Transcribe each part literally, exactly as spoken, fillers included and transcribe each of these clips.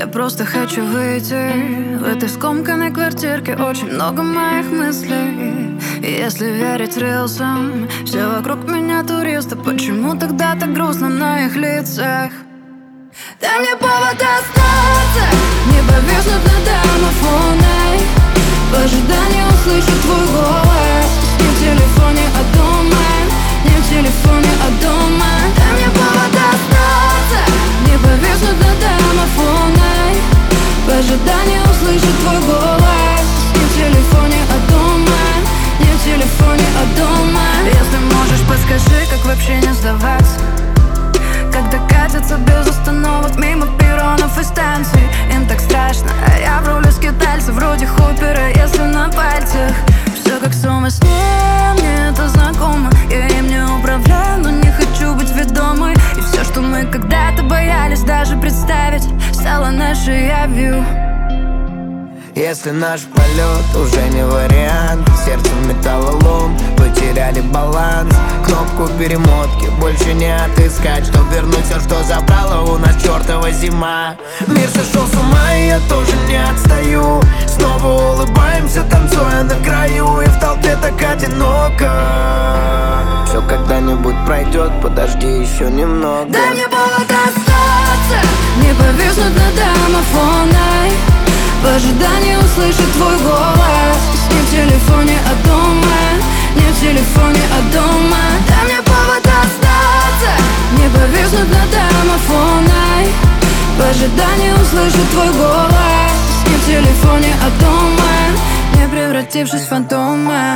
Я просто хочу выйти. В этой скомканной квартирке очень много моих мыслей. И если верить рилсам, все вокруг меня туристы. Почему тогда так грустно на их лицах? Дай мне повод остаться, не повиснуть над домофоной. В ожидании услышать твой голос. Не в телефоне, а дома. Не в телефоне, а дома. Дай мне повод остаться, не повиснуть над домофоной. В ожидании услышать твой голос. Не в телефоне, а дома. Не в телефоне, а дома. Если можешь, подскажи, как вообще не сдаваться, когда катятся без остановок мимо перронов и станций. Им так страшно, а я в роли скитальца, вроде Хоппера, если на пальцах. Все как сон во сне, мне это знакомо. Я им не управляю, но не хочу быть ведомой. И все, что мы когда-то боялись даже представить, стало нашей явью. Если наш полет уже не вариант, сердце в металлолом, потеряли баланс. Кнопку перемотки больше не отыскать, чтоб вернуть все, что забрала у нас чертова зима. Мир сошел с ума, и я тоже не отстаю. Снова улыбаемся, танцуя на краю, и в толпе так одиноко. Все когда-нибудь пройдет, подожди еще немного. Дай мне повод остаться, не повиснуть над домофоной. В ожидании услышать твой голос. Не в телефоне, а дома. Не в телефоне, а дома. Дай мне повод остаться, не повиснуть над домофоной. В ожидании услышать твой голос. Не в телефоне, а дома. Не превратившись в фантома.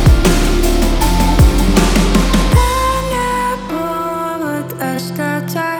Остаться